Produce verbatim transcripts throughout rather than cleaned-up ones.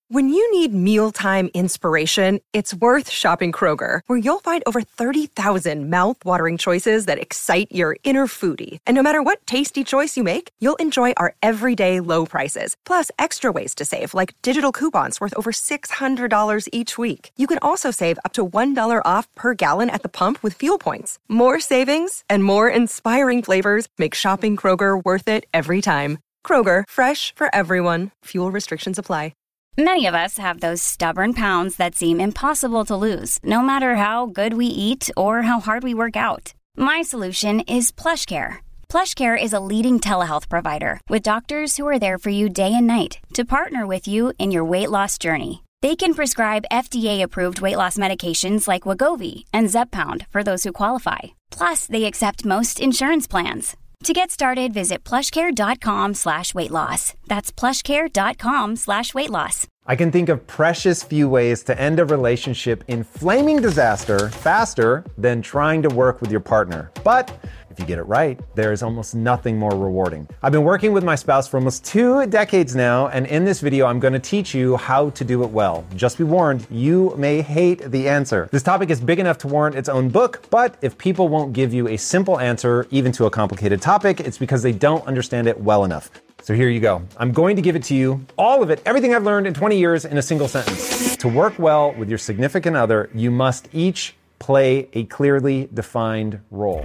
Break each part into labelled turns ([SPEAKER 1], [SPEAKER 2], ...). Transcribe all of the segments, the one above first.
[SPEAKER 1] When you need mealtime inspiration, it's worth shopping Kroger, where you'll find over thirty thousand mouth-watering choices that excite your inner foodie. And no matter what tasty choice you make, you'll enjoy our everyday low prices, plus extra ways to save, like digital coupons worth over six hundred dollars each week. You can also save up to one dollar off per gallon at the pump with fuel points. More savings and more inspiring flavors make shopping Kroger worth it every time. Kroger, fresh for everyone. Fuel restrictions apply.
[SPEAKER 2] Many of us have those stubborn pounds that seem impossible to lose, no matter how good we eat or how hard we work out. My solution is PlushCare. PlushCare is a leading telehealth provider with doctors who are there for you day and night to partner with you in your weight loss journey. They can prescribe F D A-approved weight loss medications like Wegovy and Zepbound for those who qualify. Plus, they accept most insurance plans. To get started, visit plushcare.com slash weight loss. That's plushcare.com slash weight loss.
[SPEAKER 3] I can think of precious few ways to end a relationship in flaming disaster faster than trying to work with your partner. But if you get it right, there is almost nothing more rewarding. I've been working with my spouse for almost two decades now, and in this video, I'm going to teach you how to do it well. Just be warned, you may hate the answer. This topic is big enough to warrant its own book, but if people won't give you a simple answer, even to a complicated topic, it's because they don't understand it well enough. So here you go. I'm going to give it to you, all of it, everything I've learned in twenty years in a single sentence. To work well with your significant other, you must each play a clearly defined role.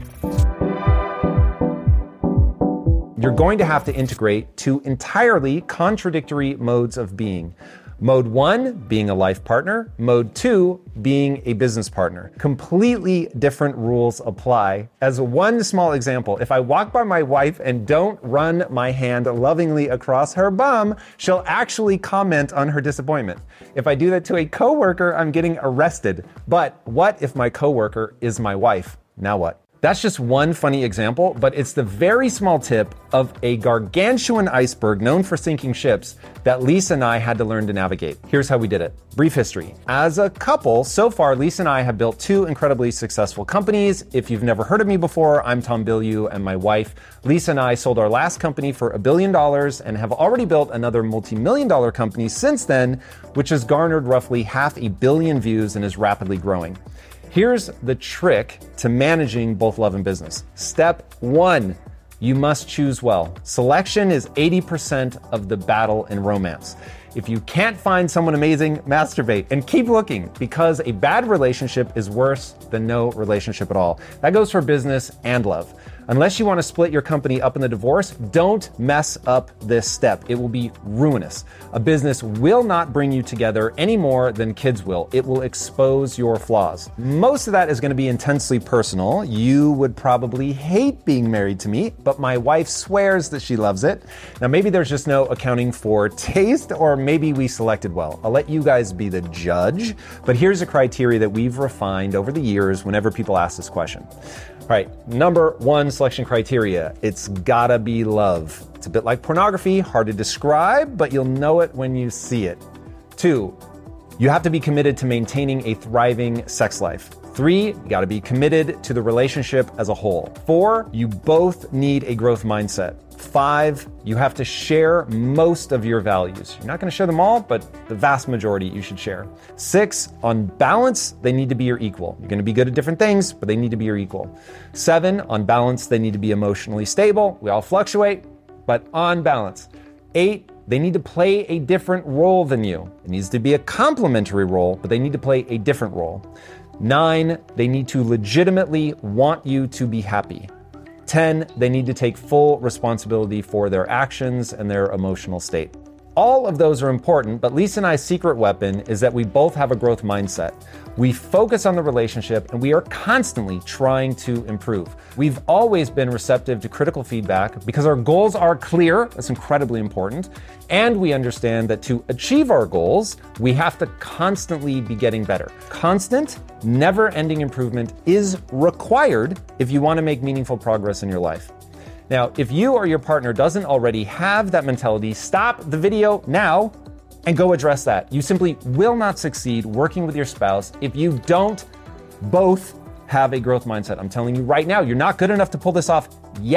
[SPEAKER 3] You're going to have to integrate two entirely contradictory modes of being. Mode one, being a life partner. Mode two, being a business partner. Completely different rules apply. As one small example, if I walk by my wife and don't run my hand lovingly across her bum, she'll actually comment on her disappointment. If I do that to a coworker, I'm getting arrested. But what if my coworker is my wife? Now what? That's just one funny example, but it's the very small tip of a gargantuan iceberg known for sinking ships that Lisa and I had to learn to navigate. Here's how we did it. Brief history. As a couple, so far, Lisa and I have built two incredibly successful companies. If you've never heard of me before, I'm Tom Bilyeu, and my wife, Lisa, and I sold our last company for a billion dollars and have already built another multi-million dollar company since then, which has garnered roughly half a billion views and is rapidly growing. Here's the trick to managing both love and business. Step one, you must choose well. Selection is eighty percent of the battle in romance. If you can't find someone amazing, masturbate and keep looking, because a bad relationship is worse than no relationship at all. That goes for business and love. Unless you want to split your company up in the divorce, don't mess up this step. It will be ruinous. A business will not bring you together any more than kids will. It will expose your flaws. Most of that is going to be intensely personal. You would probably hate being married to me, but my wife swears that she loves it. Now, maybe there's just no accounting for taste, or maybe we selected well. I'll let you guys be the judge, but here's a criteria that we've refined over the years whenever people ask this question. All right, number one selection criteria, it's gotta be love. It's a bit like pornography, hard to describe, but you'll know it when you see it. Two, you have to be committed to maintaining a thriving sex life. Three, you gotta be committed to the relationship as a whole. Four, you both need a growth mindset. Five, you have to share most of your values. You're not going to share them all, but the vast majority you should share. Six, on balance, they need to be your equal. You're going to be good at different things, but they need to be your equal. Seven, on balance, they need to be emotionally stable. We all fluctuate, but on balance. Eight, they need to play a different role than you. It needs to be a complementary role, but they need to play a different role. Nine, they need to legitimately want you to be happy. ten, they need to take full responsibility for their actions and their emotional state. All of those are important, but Lisa and I's secret weapon is that we both have a growth mindset. We focus on the relationship and we are constantly trying to improve. We've always been receptive to critical feedback because our goals are clear. That's incredibly important. And we understand that to achieve our goals, we have to constantly be getting better. Constant, never-ending improvement is required if you want to make meaningful progress in your life. Now, if you or your partner doesn't already have that mentality, stop the video now and go address that. You simply will not succeed working with your spouse if you don't both have a growth mindset. I'm telling you right now, you're not good enough to pull this off yet.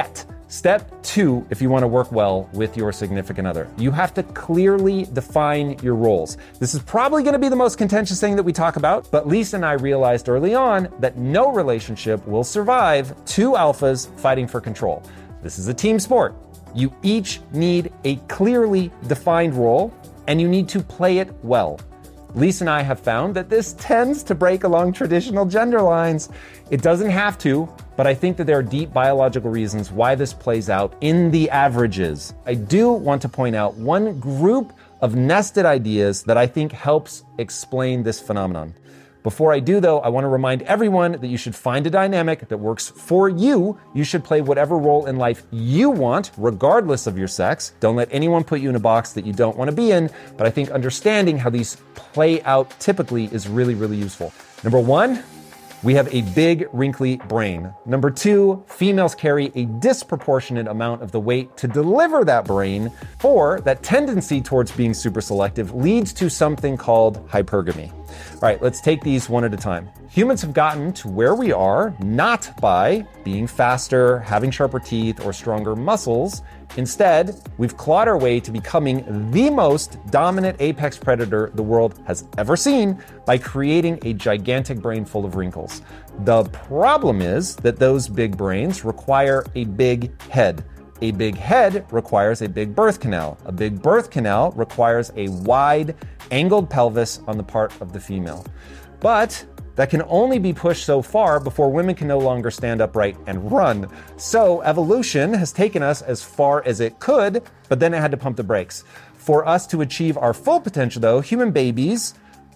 [SPEAKER 3] Step two, if you want to work well with your significant other, you have to clearly define your roles. This is probably going to be the most contentious thing that we talk about, but Lisa and I realized early on that no relationship will survive two alphas fighting for control. This is a team sport. You each need a clearly defined role, and you need to play it well. Lisa and I have found that this tends to break along traditional gender lines. It doesn't have to, but I think that there are deep biological reasons why this plays out in the averages. I do want to point out one group of nested ideas that I think helps explain this phenomenon. Before I do, though, I want to remind everyone that you should find a dynamic that works for you. You should play whatever role in life you want, regardless of your sex. Don't let anyone put you in a box that you don't want to be in, but I think understanding how these play out typically is really, really useful. Number one, we have a big, wrinkly brain. Number two, females carry a disproportionate amount of the weight to deliver that brain. Four, that tendency towards being super selective leads to something called hypergamy. All right, let's take these one at a time. Humans have gotten to where we are not by being faster, having sharper teeth, or stronger muscles. Instead, we've clawed our way to becoming the most dominant apex predator the world has ever seen by creating a gigantic brain full of wrinkles. The problem is that those big brains require a big head. A big head requires a big birth canal. A big birth canal requires a wide, angled pelvis on the part of the female. But that can only be pushed so far before women can no longer stand upright and run. So evolution has taken us as far as it could, but then it had to pump the brakes. For us to achieve our full potential, though, human babies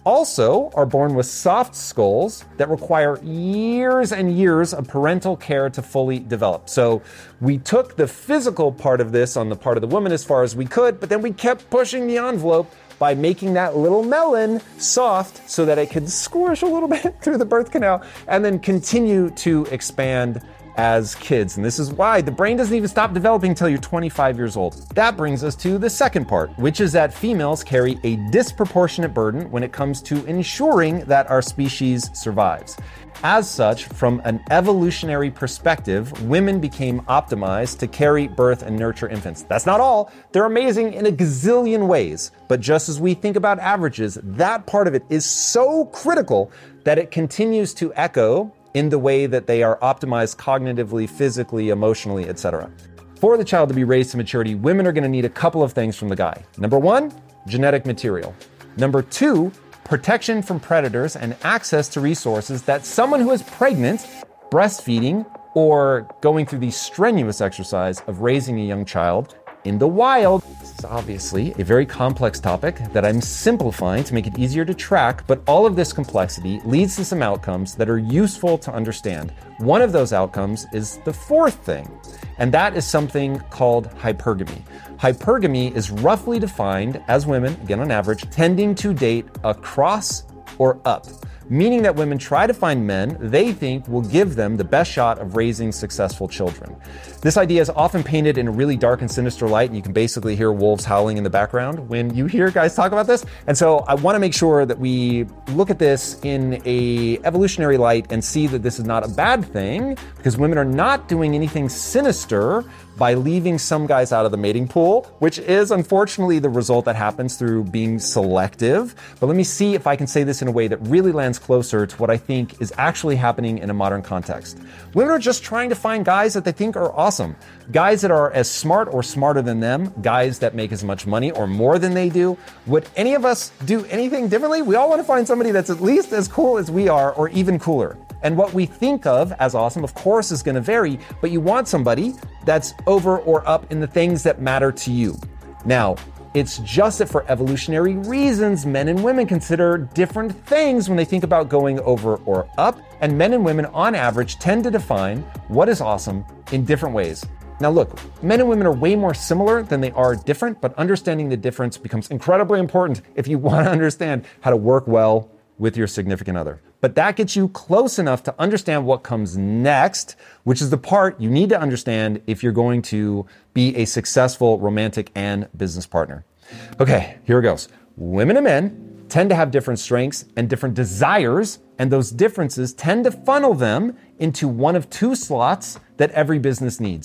[SPEAKER 3] also are born with soft skulls that require years and years of parental care to fully develop. So we took the physical part of this on the part of the woman as far as we could, but then we kept pushing the envelope by making that little melon soft so that it could squish a little bit through the birth canal and then continue to expand as kids. And this is why the brain doesn't even stop developing until you're twenty-five years old. That brings us to the second part, which is that females carry a disproportionate burden when it comes to ensuring that our species survives. As such, from an evolutionary perspective, women became optimized to carry, birth, and nurture infants. That's not all. They're amazing in a gazillion ways. But just as we think about averages, that part of it is so critical that it continues to echo in the way that they are optimized cognitively, physically, emotionally, et cetera. For the child to be raised to maturity, women are going to need a couple of things from the guy. Number one, genetic material. Number two, protection from predators and access to resources that someone who is pregnant, breastfeeding, or going through the strenuous exercise of raising a young child in the wild. This is obviously a very complex topic that I'm simplifying to make it easier to track, but all of this complexity leads to some outcomes that are useful to understand. One of those outcomes is the fourth thing, and that is something called hypergamy. Hypergamy is roughly defined as women, again on average, tending to date across or up, meaning that women try to find men they think will give them the best shot of raising successful children. This idea is often painted in a really dark and sinister light, and you can basically hear wolves howling in the background when you hear guys talk about this. And so I want to make sure that we look at this in a evolutionary light and see that this is not a bad thing, because women are not doing anything sinister by leaving some guys out of the mating pool, which is unfortunately the result that happens through being selective. But let me see if I can say this in a way that really lands closer to what I think is actually happening in a modern context. Women are just trying to find guys that they think are awesome. Guys that are as smart or smarter than them, guys that make as much money or more than they do. Would any of us do anything differently? We all want to find somebody that's at least as cool as we are, or even cooler. And what we think of as awesome, of course, is going to vary, but you want somebody that's over or up in the things that matter to you. Now, it's just that for evolutionary reasons, men and women consider different things when they think about going over or up, and men and women on average tend to define what is awesome in different ways. Now look, men and women are way more similar than they are different, but understanding the difference becomes incredibly important if you want to understand how to work well with your significant other. But that gets you close enough to understand what comes next, which is the part you need to understand if you're going to be a successful romantic and business partner. Okay, here it goes. Women and men tend to have different strengths and different desires, and those differences tend to funnel them into one of two slots that every business needs: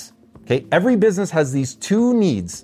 [SPEAKER 3] Okay, every business has these two needs.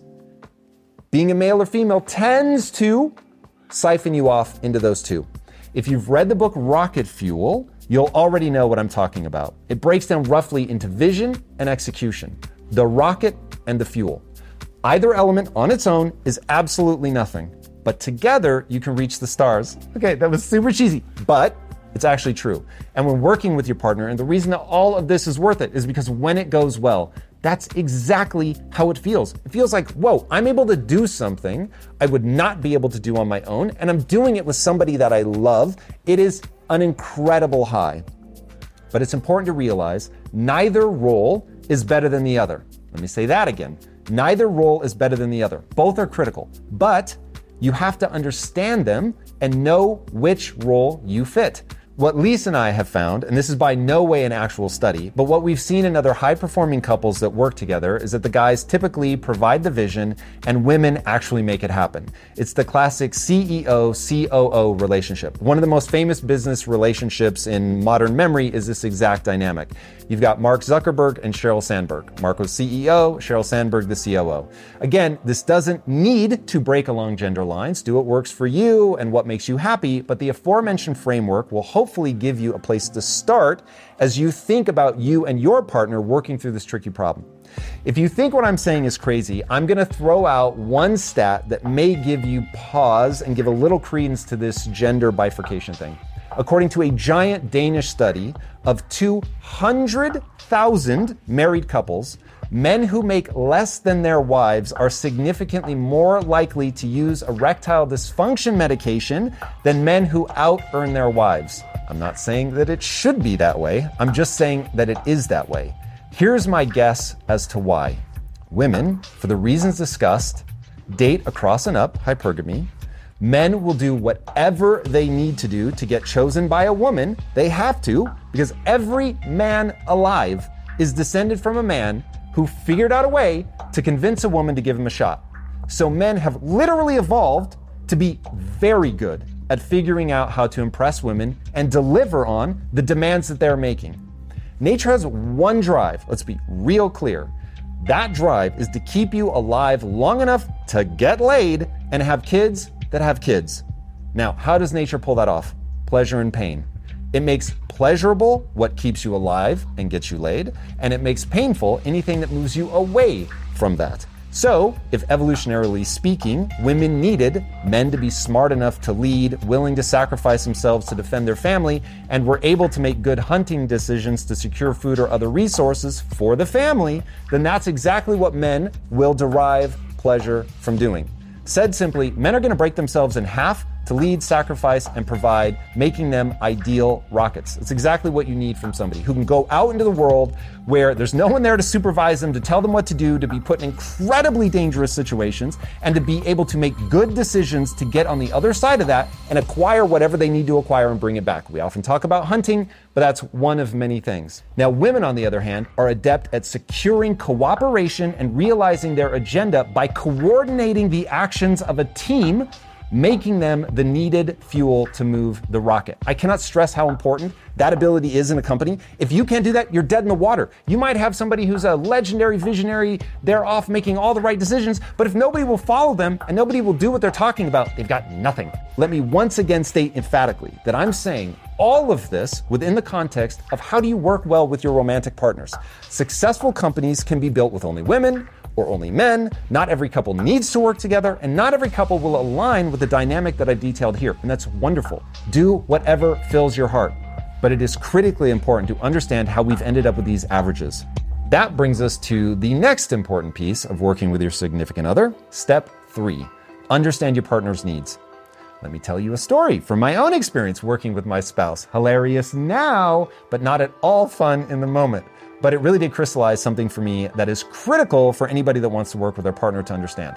[SPEAKER 3] Being a male or female tends to siphon you off into those two. If you've read the book Rocket Fuel, you'll already know what I'm talking about. It breaks down roughly into vision and execution, the rocket and the fuel. Either element on its own is absolutely nothing, but together you can reach the stars. Okay, that was super cheesy, but it's actually true. And when working with your partner, and the reason that all of this is worth it is because when it goes well, that's exactly how it feels. It feels like, whoa, I'm able to do something I would not be able to do on my own, and I'm doing it with somebody that I love. It is an incredible high. But it's important to realize neither role is better than the other. Let me say that again. Neither role is better than the other. Both are critical, but you have to understand them and know which role you fit. What Lisa and I have found, and this is by no way an actual study, but what we've seen in other high-performing couples that work together is that the guys typically provide the vision and women actually make it happen. It's the classic C E O C O O relationship. One of the most famous business relationships in modern memory is this exact dynamic. You've got Mark Zuckerberg and Sheryl Sandberg. Mark was C E O, Sheryl Sandberg the C O O. Again, this doesn't need to break along gender lines. Do what works for you and what makes you happy, but the aforementioned framework will hopefully give you a place to start as you think about you and your partner working through this tricky problem. If you think what I'm saying is crazy, I'm going to throw out one stat that may give you pause and give a little credence to this gender bifurcation thing. According to a giant Danish study of two hundred thousand married couples, men who make less than their wives are significantly more likely to use erectile dysfunction medication than men who out-earn their wives. I'm not saying that it should be that way. I'm just saying that it is that way. Here's my guess as to why. Women, for the reasons discussed, date across and up, hypergamy. Men will do whatever they need to do to get chosen by a woman. They have to, because every man alive is descended from a man who figured out a way to convince a woman to give him a shot. So men have literally evolved to be very good at figuring out how to impress women and deliver on the demands that they're making. Nature has one drive, let's be real clear. That drive is to keep you alive long enough to get laid and have kids that have kids. Now, how does nature pull that off? Pleasure and pain. It makes pleasurable what keeps you alive and gets you laid, and it makes painful anything that moves you away from that. So, if evolutionarily speaking, women needed men to be smart enough to lead, willing to sacrifice themselves to defend their family, and were able to make good hunting decisions to secure food or other resources for the family, then that's exactly what men will derive pleasure from doing. Said simply, men are going to break themselves in half to lead, sacrifice, and provide, making them ideal rockets. It's exactly what you need from somebody who can go out into the world where there's no one there to supervise them, to tell them what to do, to be put in incredibly dangerous situations, and to be able to make good decisions to get on the other side of that and acquire whatever they need to acquire and bring it back. We often talk about hunting, but that's one of many things. Now, women, on the other hand, are adept at securing cooperation and realizing their agenda by coordinating the actions of a team, making them the needed fuel to move the rocket. I cannot stress how important that ability is in a company. If you can't do that, you're dead in the water. You might have somebody who's a legendary visionary, they're off making all the right decisions, but if nobody will follow them and nobody will do what they're talking about, they've got nothing. Let me once again state emphatically that I'm saying all of this within the context of how do you work well with your romantic partners. Successful companies can be built with only women or only men. Not every couple needs to work together, and not every couple will align with the dynamic that I've detailed here, and that's wonderful. Do whatever fills your heart. But it is critically important to understand how we've ended up with these averages. That brings us to the next important piece of working with your significant other. Step three, understand your partner's needs. Let me tell you a story from my own experience working with my spouse. Hilarious now, but not at all fun in the moment. But it really did crystallize something for me that is critical for anybody that wants to work with their partner to understand.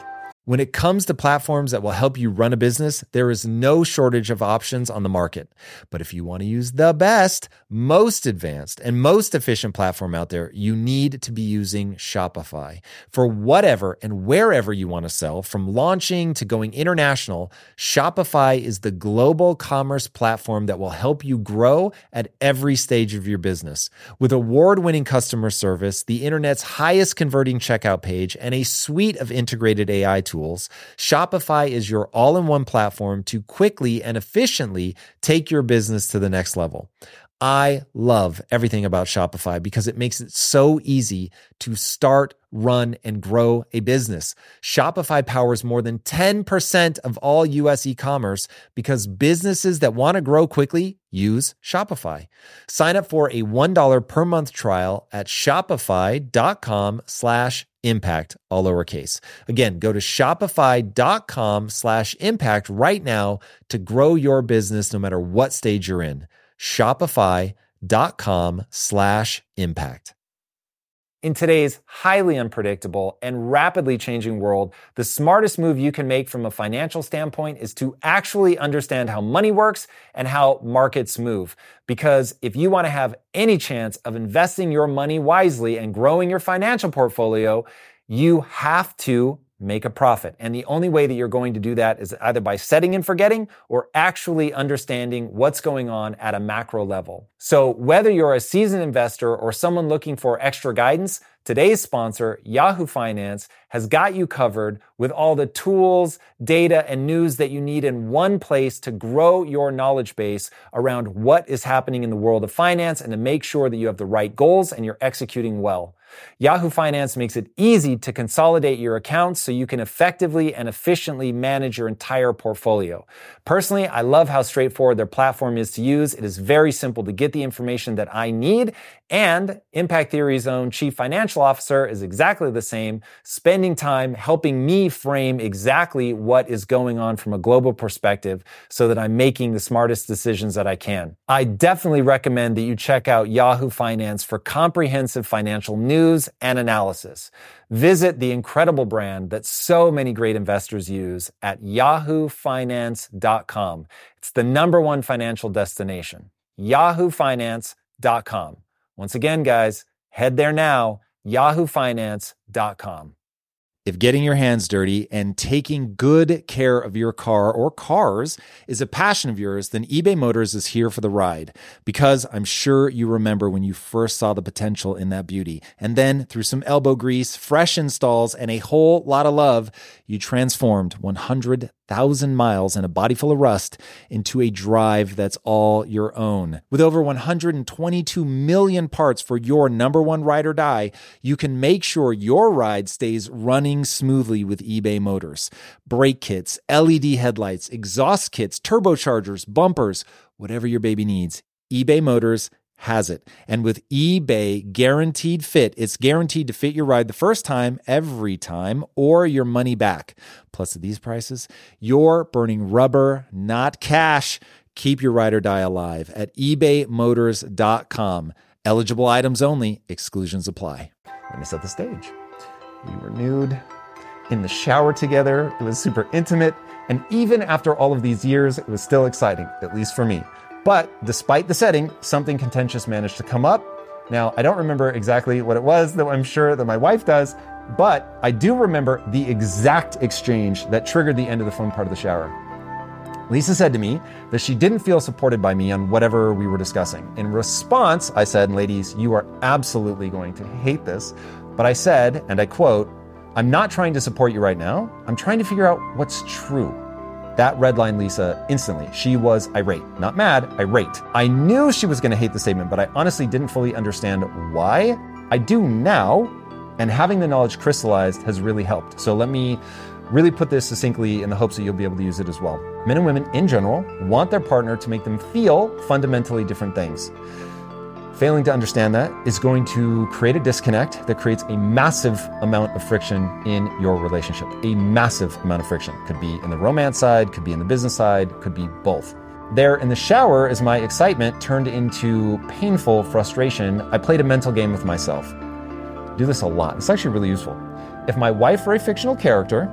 [SPEAKER 3] When it comes to platforms that will help you run a business, there is no shortage of options on the market. But if you want to use the best, most advanced, and most efficient platform out there, you need to be using Shopify. For whatever and wherever you want to sell, from launching to going international, Shopify is the global commerce platform that will help you grow at every stage of your business. With award-winning customer service, the internet's highest converting checkout page, and a suite of integrated A I tools, Tools, Shopify is your all-in-one platform to quickly and efficiently take your business to the next level. I love everything about Shopify because it makes it so easy to start, run, and grow a business. Shopify powers more than ten percent of all U S e-commerce because businesses that want to grow quickly use Shopify. Sign up for a one dollar per month trial at shopify.com slash impact, all lowercase. Again, go to shopify.com slash impact right now to grow your business no matter what stage you're in. Shopify.com slash impact. In today's highly unpredictable and rapidly changing world, the smartest move you can make from a financial standpoint is to actually understand how money works and how markets move. Because if you want to have any chance of investing your money wisely and growing your financial portfolio, you have to make a profit. And the only way that you're going to do that is either by setting and forgetting or actually understanding what's going on at a macro level. So whether you're a seasoned investor or someone looking for extra guidance, today's sponsor, Yahoo Finance, has got you covered with all the tools, data, and news that you need in one place to grow your knowledge base around what is happening in the world of finance and to make sure that you have the right goals and you're executing well. Yahoo Finance makes it easy to consolidate your accounts so you can effectively and efficiently manage your entire portfolio. Personally, I love how straightforward their platform is to use. It is very simple to get the information that I need, and Impact Theory's own chief financial officer is exactly the same, spending time helping me frame exactly what is going on from a global perspective so that I'm making the smartest decisions that I can. I definitely recommend that you check out Yahoo Finance for comprehensive financial news and analysis. Visit the incredible brand that so many great investors use at yahoo finance dot com. It's the number one financial destination, yahoo finance dot com. Once again, guys, head there now, yahoo finance dot com. If getting your hands dirty and taking good care of your car or cars is a passion of yours, then eBay Motors is here for the ride. Because I'm sure you remember when you first saw the potential in that beauty. And then through some elbow grease, fresh installs, and a whole lot of love, you transformed one hundred thousand miles and a body full of rust into a drive that's all your own. With over one hundred twenty-two million parts for your number one ride or die, you can make sure your ride stays running smoothly with eBay Motors. Brake kits, L E D headlights, exhaust kits, turbochargers, bumpers, whatever your baby needs, eBay Motors has it. And with eBay Guaranteed Fit, it's guaranteed to fit your ride the first time, every time, or your money back. Plus, at these prices, you're burning rubber, not cash. Keep your ride or die alive at ebay motors dot com. Eligible items only. Exclusions apply. Let me set the stage. We were nude in the shower together. It was super intimate. And even after all of these years, it was still exciting, at least for me. But despite the setting, something contentious managed to come up. Now, I don't remember exactly what it was, though I'm sure that my wife does, but I do remember the exact exchange that triggered the end of the fun part of the shower. Lisa said to me that she didn't feel supported by me on whatever we were discussing. In response, I said, ladies, you are absolutely going to hate this, but I said, and I quote, I'm not trying to support you right now. I'm trying to figure out what's true. That redlined Lisa instantly. She was irate. Not mad, irate. I knew she was going to hate the statement, but I honestly didn't fully understand why. I do now, and having the knowledge crystallized has really helped. So let me really put this succinctly in the hopes that you'll be able to use it as well. Men and women in general want their partner to make them feel fundamentally different things. Failing to understand that is going to create a disconnect that creates a massive amount of friction in your relationship. A massive amount of friction. Could be in the romance side, could be in the business side, could be both. There in the shower, as my excitement turned into painful frustration, I played a mental game with myself. I do this a lot. It's actually really useful. If my wife were a fictional character,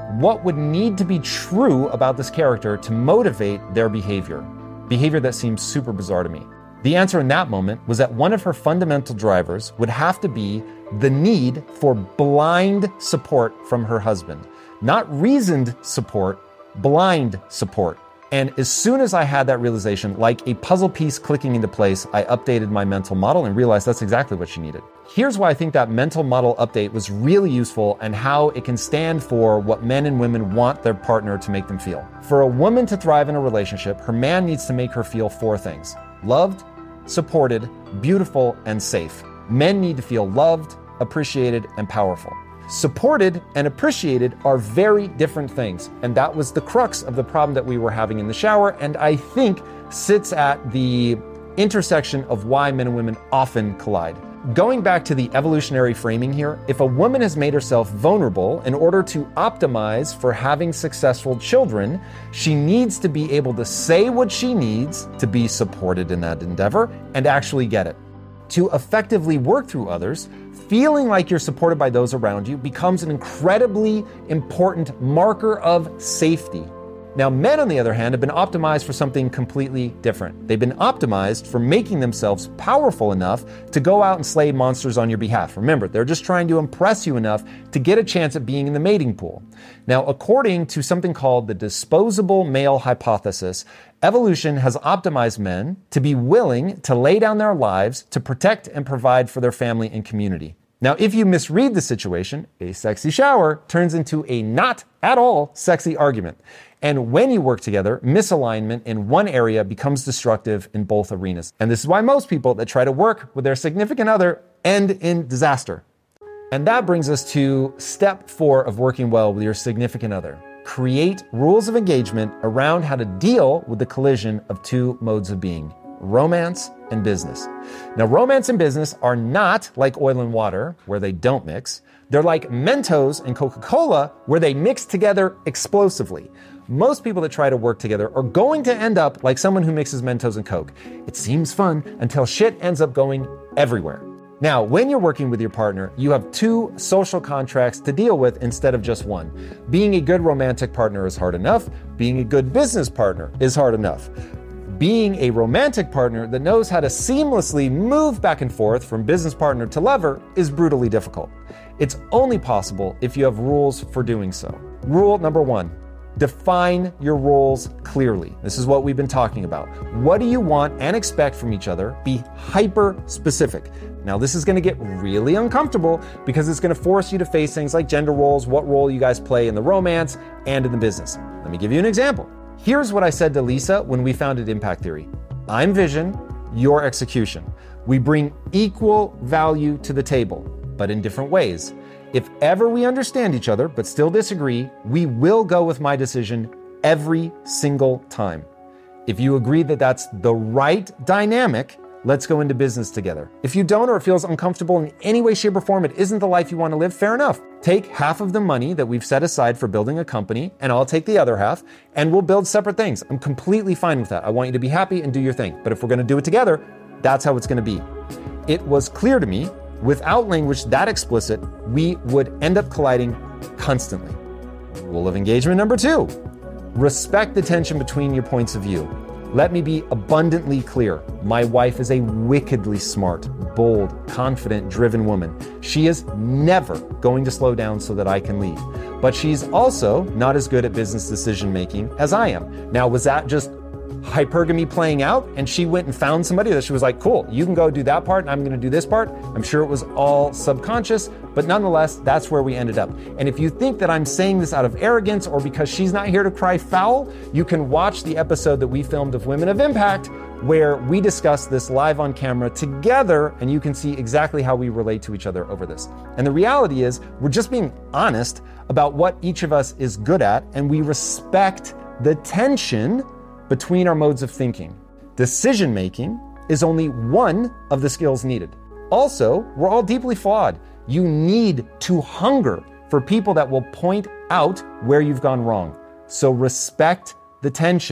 [SPEAKER 3] what would need to be true about this character to motivate their behavior? Behavior that seems super bizarre to me. The answer in that moment was that one of her fundamental drivers would have to be the need for blind support from her husband. Not reasoned support, blind support. And as soon as I had that realization, like a puzzle piece clicking into place, I updated my mental model and realized that's exactly what she needed. Here's why I think that mental model update was really useful and how it can stand for what men and women want their partner to make them feel. For a woman to thrive in a relationship, her man needs to make her feel four things: loved, supported, beautiful, and safe. Men need to feel loved, appreciated, and powerful. Supported and appreciated are very different things, and that was the crux of the problem that we were having in the shower, and I think sits at the intersection of why men and women often collide. Going back to the evolutionary framing here, if a woman has made herself vulnerable in order to optimize for having successful children, she needs to be able to say what she needs to be supported in that endeavor and actually get it. To effectively work through others, feeling like you're supported by those around you becomes an incredibly important marker of safety. Now, men, on the other hand, have been optimized for something completely different. They've been optimized for making themselves powerful enough to go out and slay monsters on your behalf. Remember, they're just trying to impress you enough to get a chance at being in the mating pool. Now, according to something called the disposable male hypothesis, evolution has optimized men to be willing to lay down their lives to protect and provide for their family and community. Now, if you misread the situation, a sexy shower turns into a not at all sexy argument. And when you work together, misalignment in one area becomes destructive in both arenas. And this is why most people that try to work with their significant other end in disaster. And that brings us to step four of working well with your significant other. Create rules of engagement around how to deal with the collision of two modes of being: romance and business. Now, romance and business are not like oil and water, where they don't mix. They're like Mentos and Coca-Cola, where they mix together explosively. Most people that try to work together are going to end up like someone who mixes Mentos and Coke. It seems fun until shit ends up going everywhere. Now, when you're working with your partner, you have two social contracts to deal with instead of just one. Being a good romantic partner is hard enough. Being a good business partner is hard enough. Being a romantic partner that knows how to seamlessly move back and forth from business partner to lover is brutally difficult. It's only possible if you have rules for doing so. Rule number one: define your roles clearly. This is what we've been talking about. What do you want and expect from each other? Be hyper specific. Now, this is going to get really uncomfortable because it's going to force you to face things like gender roles, what role you guys play in the romance and in the business. Let me give you an example. Here's what I said to Lisa when we founded Impact Theory. I'm vision, you're execution. We bring equal value to the table, but in different ways. If ever we understand each other but still disagree, we will go with my decision every single time. If you agree that that's the right dynamic, let's go into business together. If you don't, or it feels uncomfortable in any way, shape, or form, it isn't the life you want to live, fair enough. Take half of the money that we've set aside for building a company, and I'll take the other half, and we'll build separate things. I'm completely fine with that. I want you to be happy and do your thing. But if we're going to do it together, that's how it's going to be. It was clear to me, without language that explicit, we would end up colliding constantly. Rule of engagement number two: respect the tension between your points of view. Let me be abundantly clear. My wife is a wickedly smart, bold, confident, driven woman. She is never going to slow down so that I can lead. But she's also not as good at business decision making as I am. Now, was that just hypergamy playing out and she went and found somebody that she was like, cool, you can go do that part and I'm going to do this part? I'm sure it was all subconscious, but nonetheless, that's where we ended up. And if you think that I'm saying this out of arrogance or because she's not here to cry foul, you can watch the episode that we filmed of Women of Impact where we discuss this live on camera together, and you can see exactly how we relate to each other over this. And the reality is we're just being honest about what each of us is good at, and we respect the tension between our modes of thinking. Decision-making is only one of the skills needed. Also, we're all deeply flawed. You need to hunger for people that will point out where you've gone wrong. So respect the tension.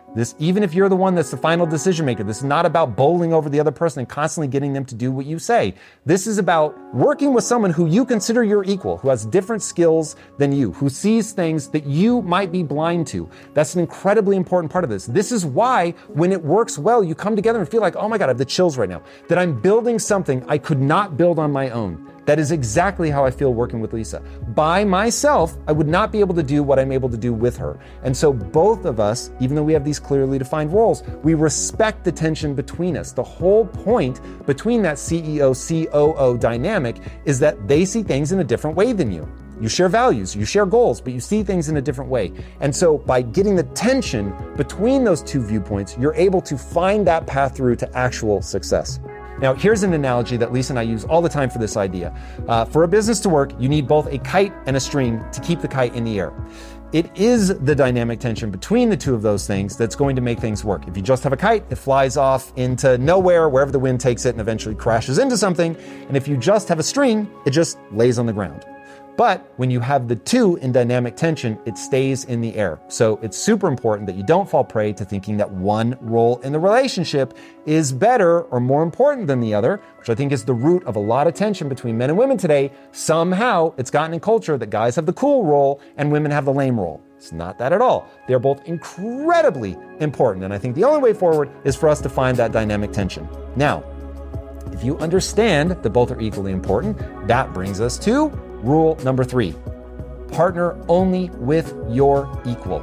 [SPEAKER 3] This, even if you're the one that's the final decision maker, this is not about bowling over the other person and constantly getting them to do what you say. This is about working with someone who you consider your equal, who has different skills than you, who sees things that you might be blind to. That's an incredibly important part of this. This is why when it works well, you come together and feel like, oh my God, I have the chills right now, that I'm building something I could not build on my own. That is exactly how I feel working with Lisa. By myself, I would not be able to do what I'm able to do with her. And so both of us, even though we have these clearly defined roles, we respect the tension between us. The whole point between that C E O C O O dynamic is that they see things in a different way than you. You share values, you share goals, but you see things in a different way. And so by getting the tension between those two viewpoints, you're able to find that path through to actual success. Now, here's an analogy that Lisa and I use all the time for this idea. Uh, for a business to work, you need both a kite and a string to keep the kite in the air. It is the dynamic tension between the two of those things that's going to make things work. If you just have a kite, it flies off into nowhere, wherever the wind takes it, and eventually crashes into something. And if you just have a string, it just lays on the ground. But when you have the two in dynamic tension, it stays in the air. So it's super important that you don't fall prey to thinking that one role in the relationship is better or more important than the other, which I think is the root of a lot of tension between men and women today. Somehow it's gotten in culture that guys have the cool role and women have the lame role. It's not that at all. They're both incredibly important. And I think the only way forward is for us to find that dynamic tension. Now, if you understand that both are equally important, that brings us to rule number three. Partner only with your equal.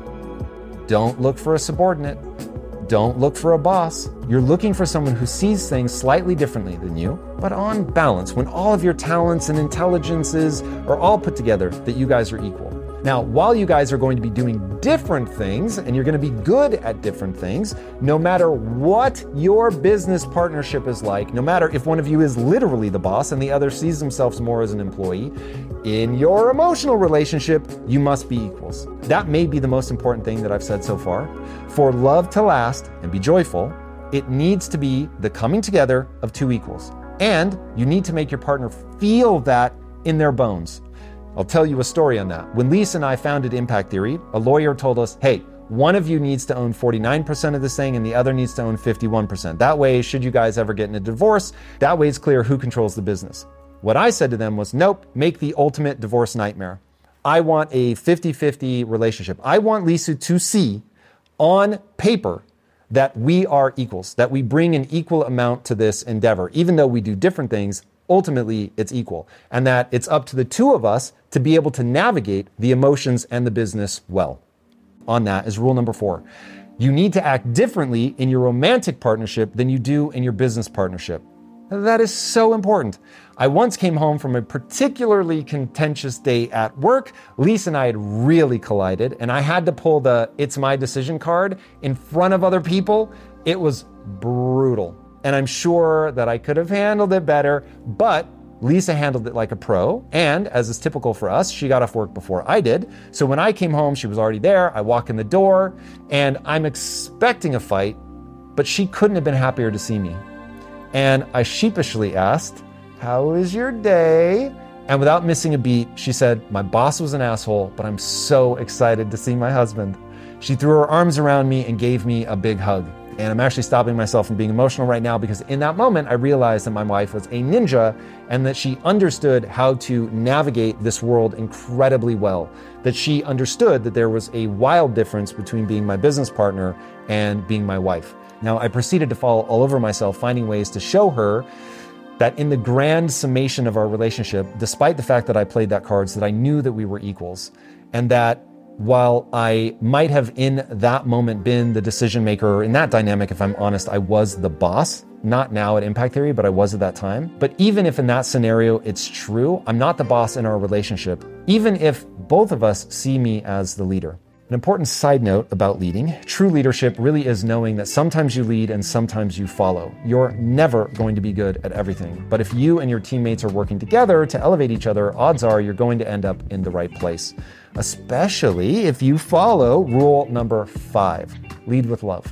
[SPEAKER 3] Don't look for a subordinate. Don't look for a boss. You're looking for someone who sees things slightly differently than you, but on balance, when all of your talents and intelligences are all put together, that you guys are equal. Now, while you guys are going to be doing different things and you're going to be good at different things, no matter what your business partnership is like, no matter if one of you is literally the boss and the other sees themselves more as an employee, in your emotional relationship, you must be equals. That may be the most important thing that I've said so far. For love to last and be joyful, it needs to be the coming together of two equals. And you need to make your partner feel that in their bones. I'll tell you a story on that. When Lisa and I founded Impact Theory, a lawyer told us, hey, one of you needs to own forty-nine percent of this thing and the other needs to own fifty-one percent. That way, should you guys ever get in a divorce, that way it's clear who controls the business. What I said to them was, nope, make the ultimate divorce nightmare. I want a fifty-fifty relationship. I want Lisa to see on paper that we are equals, that we bring an equal amount to this endeavor. Even though we do different things, ultimately it's equal. And that it's up to the two of us to be able to navigate the emotions and the business well. On that is rule number four. You need to act differently in your romantic partnership than you do in your business partnership. That is so important. I once came home from a particularly contentious day at work. Lisa and I had really collided, and I had to pull the "it's my decision" card in front of other people. It was brutal, and I'm sure that I could have handled it better, but Lisa handled it like a pro, and as is typical for us, she got off work before I did. So when I came home, she was already there. I walk in the door, and I'm expecting a fight, but she couldn't have been happier to see me. And I sheepishly asked, "How was your day?" And without missing a beat, she said, "My boss was an asshole, but I'm so excited to see my husband." She threw her arms around me and gave me a big hug. And I'm actually stopping myself from being emotional right now because in that moment, I realized that my wife was a ninja and that she understood how to navigate this world incredibly well. That she understood that there was a wild difference between being my business partner and being my wife. Now, I proceeded to fall all over myself, finding ways to show her that in the grand summation of our relationship, despite the fact that I played that cards, that I knew that we were equals, and that while I might have in that moment been the decision maker, or in that dynamic, if I'm honest, I was the boss, not now at Impact Theory, but I was at that time. But even if in that scenario it's true, I'm not the boss in our relationship, even if both of us see me as the leader. An important side note about leading, true leadership really is knowing that sometimes you lead and sometimes you follow. You're never going to be good at everything. But if you and your teammates are working together to elevate each other, odds are you're going to end up in the right place. Especially if you follow rule number five, lead with love.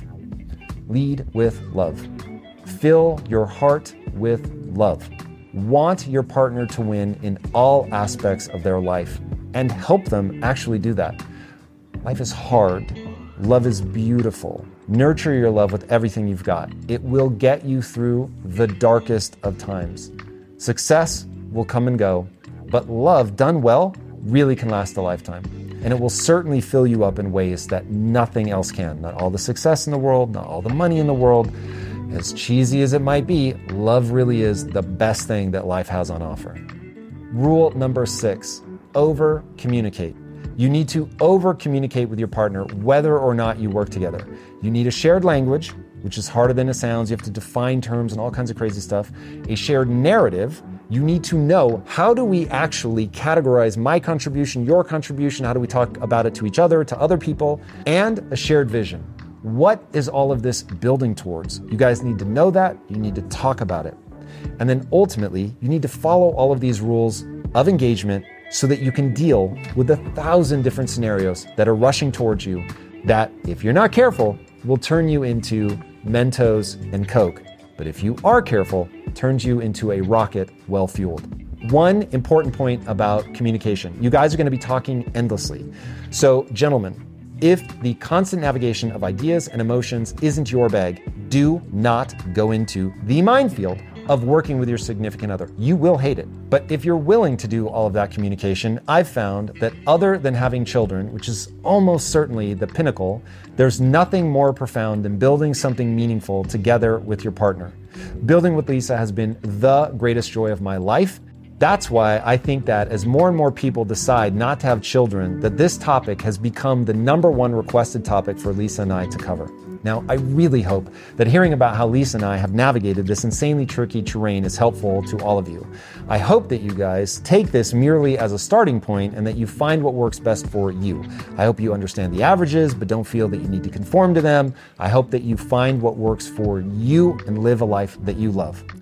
[SPEAKER 3] Lead with love. Fill your heart with love. Want your partner to win in all aspects of their life and help them actually do that. Life is hard. Love is beautiful. Nurture your love with everything you've got. It will get you through the darkest of times. Success will come and go, but love done well really can last a lifetime. And it will certainly fill you up in ways that nothing else can. Not all the success in the world, not all the money in the world. As cheesy as it might be, love really is the best thing that life has on offer. Rule number six, over-communicate. You need to over-communicate with your partner whether or not you work together. You need a shared language, which is harder than it sounds. You have to define terms and all kinds of crazy stuff. A shared narrative. You need to know, how do we actually categorize my contribution, your contribution? How do we talk about it to each other, to other people? And a shared vision. What is all of this building towards? You guys need to know that. You need to talk about it. And then ultimately, you need to follow all of these rules of engagement so that you can deal with a thousand different scenarios that are rushing towards you that, if you're not careful, will turn you into Mentos and Coke. But if you are careful, turns you into a rocket well-fueled. One important point about communication. You guys are going to be talking endlessly. So, gentlemen, if the constant navigation of ideas and emotions isn't your bag, do not go into the minefield of working with your significant other. You will hate it. But if you're willing to do all of that communication, I've found that other than having children, which is almost certainly the pinnacle, there's nothing more profound than building something meaningful together with your partner. Building with Lisa has been the greatest joy of my life. That's why I think that as more and more people decide not to have children, that this topic has become the number one requested topic for Lisa and I to cover. Now, I really hope that hearing about how Lisa and I have navigated this insanely tricky terrain is helpful to all of you. I hope that you guys take this merely as a starting point and that you find what works best for you. I hope you understand the averages, but don't feel that you need to conform to them. I hope that you find what works for you and live a life that you love.